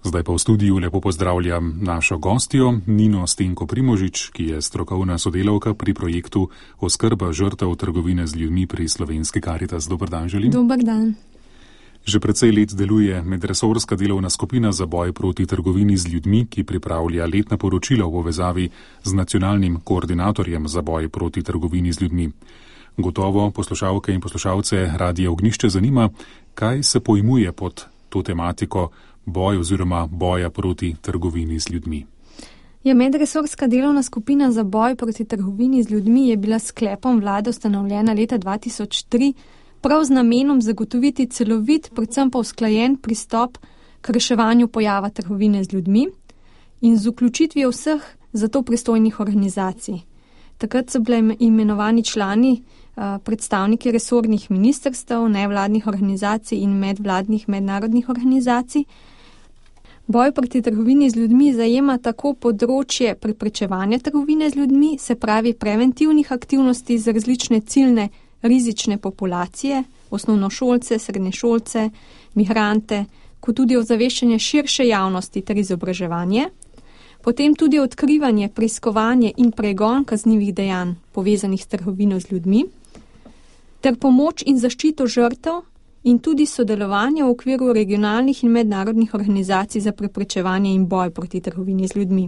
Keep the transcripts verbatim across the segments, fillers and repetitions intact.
Zdaj pa v studiu lepo pozdravljam našo gostjo Nino Stenko Primožič, ki je strokovna sodelavka pri projektu Oskrba žrtev trgovine z ljudmi pri Slovenski Karitas. Dober dan želim. Dober dan. Že precej let deluje medresorska delovna skupina za boj proti trgovini z ljudmi, ki pripravlja letna poročila v povezavi z nacionalnim koordinatorjem za boj proti trgovini z ljudmi. Gotovo poslušalke in poslušalce Radia Ognjišče zanima, kaj se pojmuje pod to tematiko boj oziroma boja proti trgovini z ljudmi. Ja, medresorska delovna skupina za boj proti trgovini z ljudmi je bila sklepom vlade ustanovljena leta dva tisoč tri, prav z namenom zagotoviti celovit, predvsem pa usklajen pristop k reševanju pojava trgovine z ljudmi in z vključitvijo vseh za to pristojnih organizacij. Takrat so bile imenovani člani, predstavniki resornih ministrstev, nevladnih organizacij in medvladnih mednarodnih organizacij. Boj proti trgovini z ljudmi zajema tako področje preprečevanja trgovine z ljudmi, se pravi preventivnih aktivnosti za različne ciljne rizične populacije, osnovnošolce, srednješolce, migrante, kot tudi ozaveščanje širše javnosti ter izobraževanje. Potem tudi odkrivanje, preiskovanje in pregon kaznivih dejanj povezanih s trgovino z ljudmi, ter pomoč in zaščito žrtev in tudi sodelovanje v okviru regionalnih in mednarodnih organizacij za preprečevanje in boj proti trgovini z ljudmi.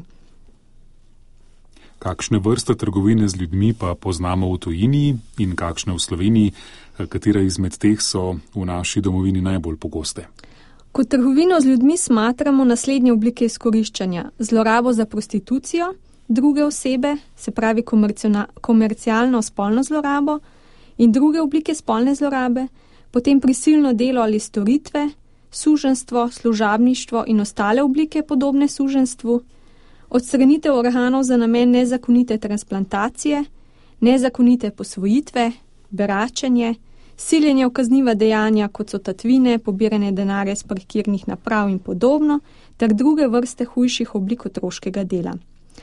Kakšne vrste trgovine z ljudmi pa poznamo v tujini in kakšne v Sloveniji, katera izmed teh so v naši domovini najbolj pogoste? Kot trgovino z ljudmi smatramo naslednje oblike izkoriščanja: zlorabo za prostitucijo, druge osebe, se pravi komercialno spolno zlorabo in druge oblike spolne zlorabe, potem prisilno delo ali storitve, suženjstvo, služabništvo in ostale oblike podobne suženjstvu, odstranitev organov za namen nezakonite transplantacije, nezakonite posvojitve, beračenje, siljenje v kazniva dejanja, kot so tatvine, pobiranje denarja iz parkirnih naprav in podobno, ter druge vrste hujših oblik otroškega dela.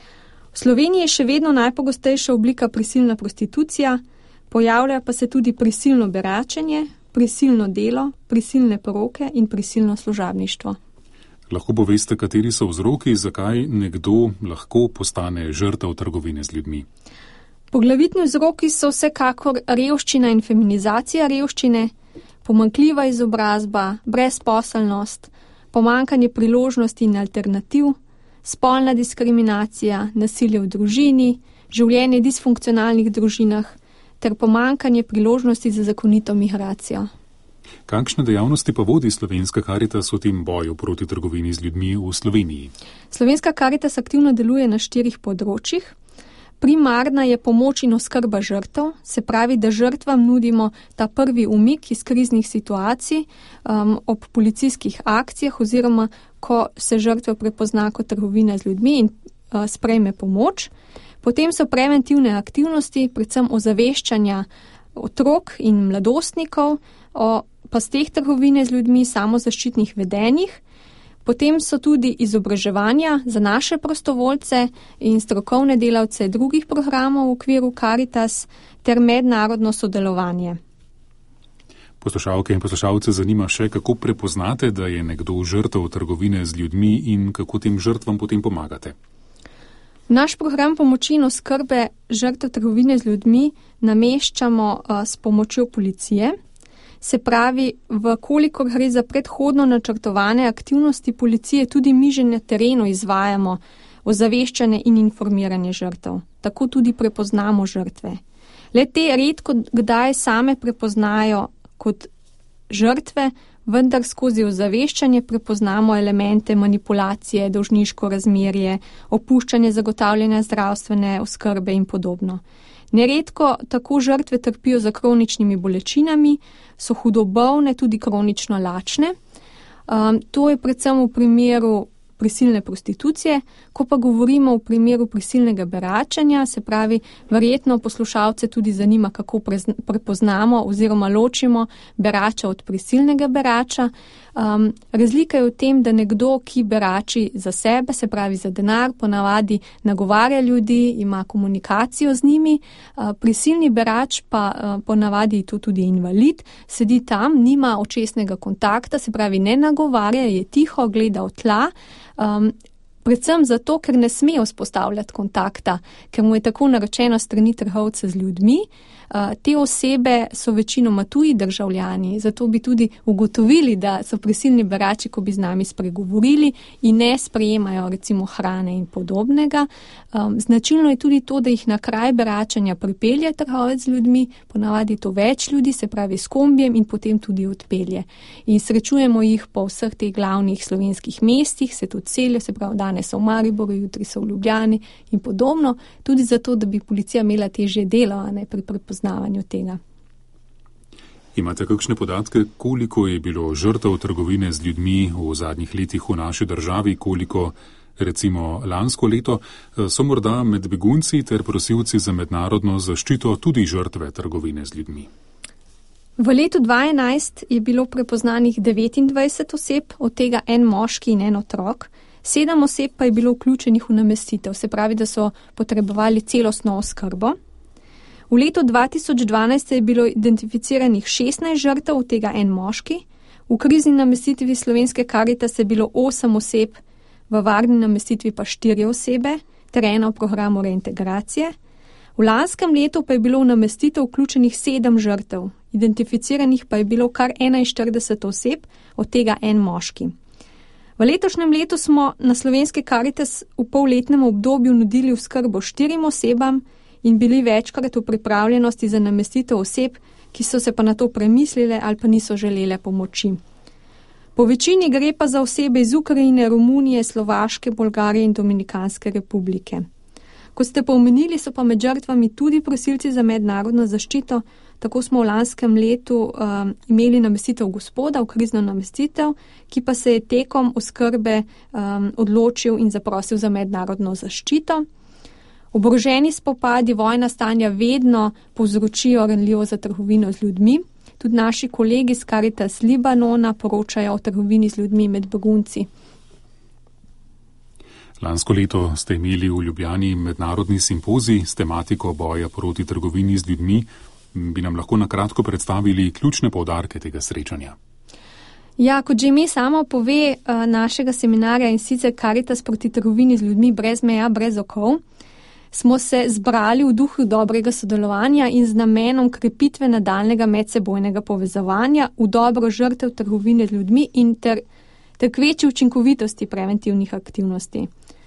V Sloveniji je še vedno najpogostejša oblika prisilna prostitucija, pojavlja pa se tudi prisilno beračenje, prisilno delo, prisilne poroke in prisilno služabništvo. Lahko poveste, kateri so vzroki, zakaj nekdo lahko postane žrtev trgovine z ljudmi? Poglavitni vzroki so vsekakor revščina in feminizacija revščine, pomanjkljiva izobrazba, brezposelnost, pomanjkanje priložnosti in alternativ, spolna diskriminacija, nasilje v družini, življenje v disfunkcionalnih družinah ter pomanjkanje priložnosti za zakonito migracijo. Kakšne dejavnosti pa vodi Slovenska Karitas v tem boju proti trgovini z ljudmi v Sloveniji? Slovenska Karitas aktivno deluje na štirih področjih. Primarna je pomoč in oskrba žrtev, se pravi, da žrtvam nudimo ta prvi umik iz kriznih situacij um, ob policijskih akcijah oziroma ko se žrtva prepozna kot trgovina z ljudmi in uh, sprejme pomoč. Potem so preventivne aktivnosti, predvsem ozaveščanja otrok in mladostnikov o pasteh trgovine z ljudmi, samozaščitnih vedenjih. Potem so tudi izobraževanja za naše prostovoljce in strokovne delavce drugih programov v okviru Karitas ter mednarodno sodelovanje. Poslušalke in poslušalce zanima še, kako prepoznate, da je nekdo žrtev trgovine z ljudmi in kako tem žrtvam potem pomagate. Naš program pomoči in oskrbe žrtev trgovine z ljudmi nameščamo uh, s pomočjo policije. Se pravi, v kolikor gre za predhodno načrtovane aktivnosti policije, tudi mi že na terenu izvajamo ozaveščanje in informiranje žrtev. Tako tudi prepoznamo žrtve. Le te redko kdaj same prepoznajo kot žrtve, vendar skozi ozaveščanje prepoznamo elemente manipulacije, dolžniško razmerje, opuščanje zagotavljanja zdravstvene oskrbe in podobno. Neredko tako žrtve trpijo za kroničnimi bolečinami, so hudo bolne, tudi kronično lačne. Um, to je predvsem v primeru prisilne prostitucije. Ko pa govorimo o primeru prisilnega beračenja, se pravi, verjetno poslušalce tudi zanima, kako prepoznamo oziroma ločimo berača od prisilnega berača. Um, razlika je v tem, da nekdo, ki berači za sebe, se pravi za denar, ponavadi nagovarja ljudi, ima komunikacijo z njimi. Uh, prisilni berač pa uh, ponavadi to tudi invalid, sedi tam, nima očesnega kontakta, se pravi ne nagovarja, je tiho, gleda v tla. Um, predvsem zato, ker ne sme vzpostavljati kontakta, ker mu je tako naročeno strani trgovca z ljudmi. Uh, te osebe so večinoma tuji državljani, zato bi tudi ugotovili, da so prisilni berači, ko bi z nami spregovorili in ne sprejemajo recimo hrane in podobnega. Um, značilno je tudi to, da jih na kraj beračanja pripelje trgovec z ljudmi, ponavadi to več ljudi, se pravi s kombijem in potem tudi odpelje. In srečujemo jih po vseh teh glavnih slovenskih mestih, se tudi celijo, se pravi danes so v Mariboru, jutri so v Ljubljani in podobno, tudi zato, da bi policija imela težje delo, a ne pri prepoznavanju tega. Imate kakšne podatke, koliko je bilo žrtev trgovine z ljudmi v zadnjih letih v naši državi, koliko recimo lansko leto, so morda med begunci ter prosilci za mednarodno zaščito tudi žrtve trgovine z ljudmi? V letu dva tisoč enajst je bilo prepoznanih devetindvajset oseb, od tega en moški in en otrok. Sedem oseb pa je bilo vključenih v namestitev, se pravi, da so potrebovali celostno oskrbo. V letu dva tisoč dvanajst je bilo identificiranih šestnajst žrtev, od tega en moški. V krizni namestitvi Slovenske Karitas je bilo osem oseb, v varni namestitvi pa štiri osebe, ter ena v programu reintegracije. V lanskem letu pa je bilo v namestitev vključenih sedem žrtev, identificiranih pa je bilo kar enainštirideset oseb, od tega en moški. V letošnjem letu smo na Slovenske Karitas v polletnem obdobju nudili oskrbo štirim osebam in bili večkrat v pripravljenosti za namestitev oseb, ki so se pa na to premislile ali pa niso želele pomoči. Po večini gre pa za osebe iz Ukrajine, Romunije, Slovaške, Bolgarije in Dominikanske republike. Ko ste pa omenili, so pa med žrtvami tudi prosilci za mednarodno zaščito. Tako smo v lanskem letu um, imeli namestitev gospoda, v krizno namestitev, ki pa se je tekom oskrbe um, odločil in zaprosil za mednarodno zaščito. Oboroženi spopadi, vojna stanja vedno povzročijo ranljivo za trgovino z ljudmi. Tudi naši kolegi iz Karitas Libanona poročajo o trgovini z ljudmi med begunci. Lansko leto ste imeli v Ljubljani mednarodni simpozij s tematiko boja proti trgovini z ljudmi. Bi nam lahko na kratko predstavili ključne poudarke tega srečanja? Ja, kot že ime samo pove uh, našega seminarja in sicer Karitas proti trgovini z ljudmi brez meja, brez okov, smo se zbrali v duhu dobrega sodelovanja in z namenom krepitve nadaljnega medsebojnega povezovanja v dobro žrtev trgovine z ljudmi in ter, ter k večji učinkovitosti preventivnih aktivnosti.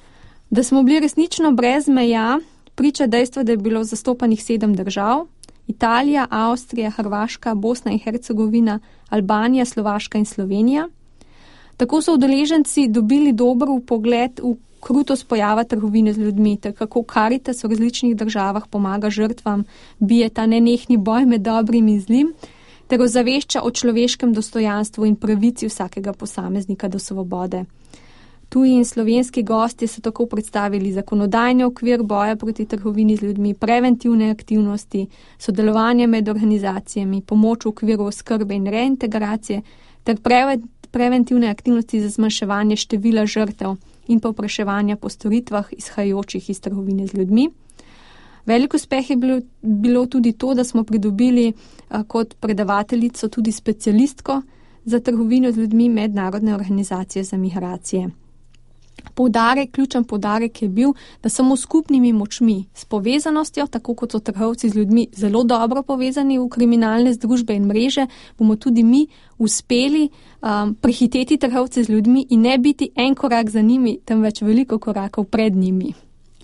Da smo bili resnično brez meja, priča dejstvo, da je bilo zastopanih sedem držav, Italija, Avstrija, Hrvaška, Bosna in Hercegovina, Albanija, Slovaška in Slovenija. Tako so udeleženci dobili dober vpogled v krutost pojava trgovine z ljudmi, ter kako Karitas v različnih državah pomaga žrtvam, bije ta nenehni boj med dobrim in zlim, ter ozavešča o človeškem dostojanstvu in pravici vsakega posameznika do svobode. Tuji in slovenski gostje so tako predstavili zakonodajni okvir boja proti trgovini z ljudmi, preventivne aktivnosti, sodelovanje med organizacijami, pomoč v okviru oskrbe in reintegracije ter preventivne aktivnosti za zmanjševanje števila žrtev in povpraševanja po storitvah izhajajočih iz trgovine z ljudmi. Velik uspeh je bilo, bilo tudi to, da smo pridobili a, kot predavateljico tudi specialistko za trgovino z ljudmi Mednarodne organizacije za migracije. Poudarek, ključen poudarek je bil, da samo skupnimi močmi, s povezanostjo, tako kot so trgovci z ljudmi zelo dobro povezani v kriminalne združbe in mreže, bomo tudi mi uspeli um, prehiteti trgovce z ljudmi in ne biti en korak za njimi, temveč veliko korakov pred njimi.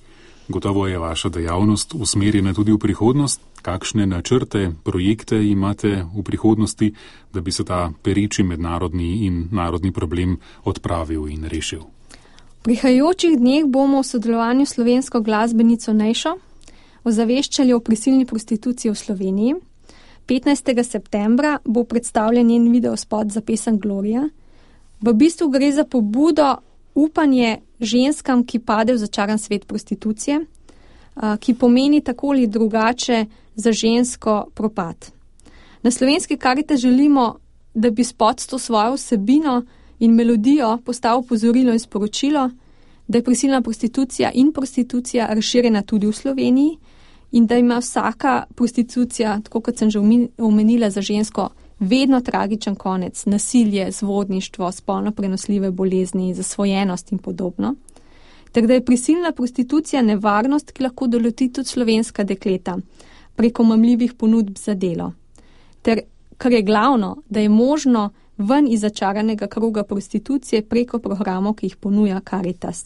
Gotovo je vaša dejavnost usmerjena tudi v prihodnost. Kakšne načrte, projekte imate v prihodnosti, da bi se ta pereči mednarodni in narodni problem odpravil in rešil? V prihajajočih dneh bomo v sodelovanju s slovensko glasbenico Nejšo ozaveščali o prisilni prostituciji v Sloveniji. petnajstega septembra bo predstavljen njen videospot za pesem Gloria. V bistvu gre za pobudo upanje ženskam, ki pade v začaran svet prostitucije, ki pomeni tako ali drugače za žensko propad. Na Slovenski Karitas želimo, da bi spot s to svojo vsebino in melodijo postal opozorilo in sporočilo, da je prisilna prostitucija in prostitucija razširjena tudi v Sloveniji in da ima vsaka prostitucija, tako kot sem že omenila, za žensko vedno tragičen konec, nasilje, zvodništvo, spolno prenosljive bolezni, zasvojenost in podobno. Ter da je prisilna prostitucija nevarnost, ki lahko doleti tudi slovenska dekleta preko mamljivih ponudb za delo. Ter, kar je glavno, da je možno ven iz začaranega kroga prostitucije preko programov, ki jih ponuja Karitas.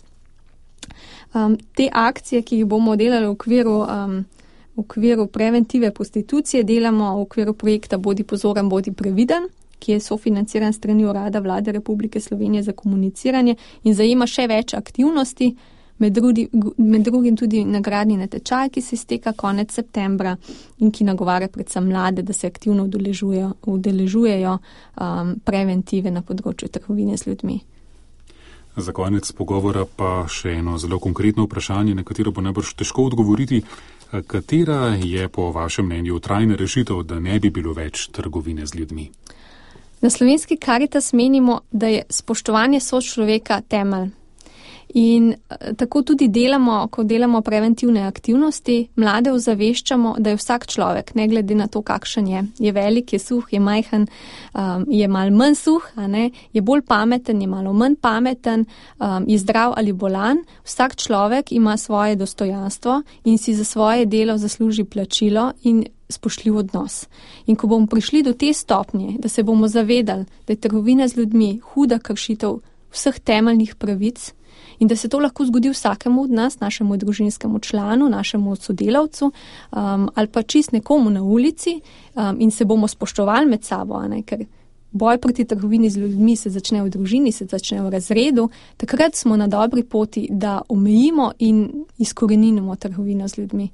Um, te akcije, ki jih bomo delali v okviru, um, v okviru preventive prostitucije, delamo v okviru projekta Bodi pozoren, bodi previden, ki je sofinanciran strani Urada Vlade Republike Slovenije za komuniciranje in zajema še več aktivnosti, med, drudi, med drugim tudi nagradni natečaj, ki se izteka konec septembra in ki nagovarja predvsem mlade, da se aktivno udeležujejo, udeležujejo um, preventive na področju trgovine z ljudmi. Za konec pogovora pa še eno zelo konkretno vprašanje, na katero bo najbrž težko odgovoriti. Katera je po vašem mnenju trajna rešitev, da ne bi bilo več trgovine z ljudmi? Na Slovenski Karitas menimo, da je spoštovanje sočloveka temelj. In tako tudi delamo, ko delamo preventivne aktivnosti, mlade ozaveščamo, da je vsak človek, ne glede na to, kakšen je, je velik, je suh, je majhen, um, je malo manj suh, a ne, je bolj pameten, je malo manj pameten, um, je zdrav ali bolan, vsak človek ima svoje dostojanstvo in si za svoje delo zasluži plačilo in spoštljiv odnos. In ko bomo prišli do te stopnje, da se bomo zavedali, da je trgovina z ljudmi huda kršitev vseh temeljnih pravic, in da se to lahko zgodi vsakemu od nas, našemu družinskemu članu, našemu sodelavcu um, ali pa čist nekomu na ulici um, in se bomo spoštovali med sabo, ne? Ker boj proti trgovini z ljudmi se začne v družini, se začne v razredu, takrat smo na dobri poti, da omejimo in izkoreninimo trgovino z ljudmi.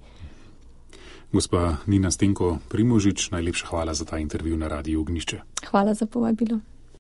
Gospa Nina Stenko Primožič, najlepša hvala za ta intervju na Radiu Ognjišče. Hvala za povabilo.